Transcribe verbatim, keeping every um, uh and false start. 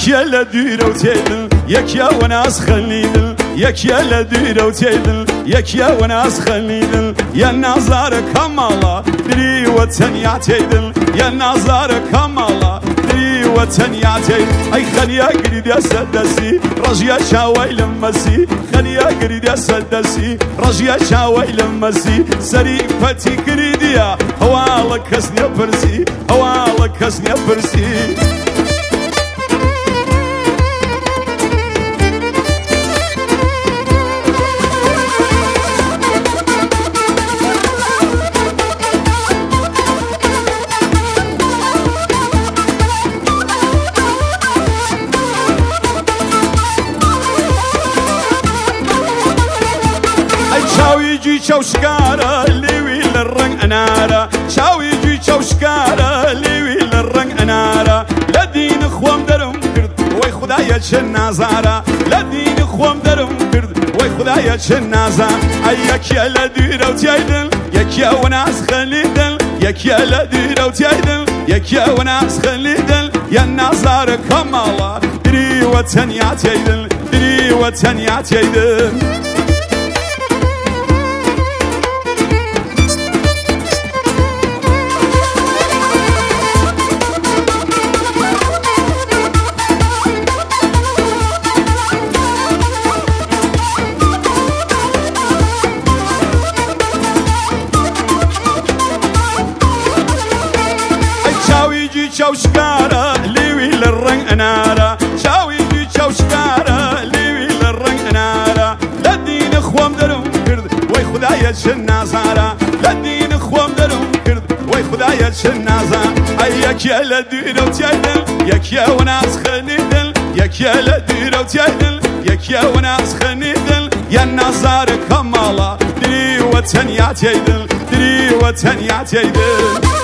يكيا لديرة وتيدل يكيا وناس خليدل يكيا لديرة وتيدل يكيا وناس خليدل يا نظر كمالا دري وطن يعتيدل يا نظر كمالا دري وطن يعتيدل أي خليا قريد يا سدسي رجيا شاوي لمسي خليا قريد يا سدسي رجيا شاوي لمسي سريك فتي قريد يا هوالك كسني برسي هوالك كسني برسي شاويجي شوشكارا ليوي للرنگ انارا شاويجي شوشكارا ليوي للرنگ انارا لدين خوام درم کرد وای خدایا چه نازارا لدين خوام درم کرد وای خدایا چه نازار ايكيا لديرو تيدل يكيا وناس خليدل يكيا لديرو تيدل يكيا وناس خليدل يا نازار كمالا دري وطن يعتيدل دري وطن يعتيدل شوشكارا ليوي للرنگ انارا شاويجي شوشكارا ليوي للرنگ انارا لدين خوام درم کرد وای خدایا چه نازارا لدين خوام درم کرد وای خدایا چه نازار ايكيا لديرو تيدل يكيا وناس خليدل يكيا لديرو تيدل يكيا وناس خليدل يا نازار كمالا دري وطن يعتيدل دري وطن يعتيدل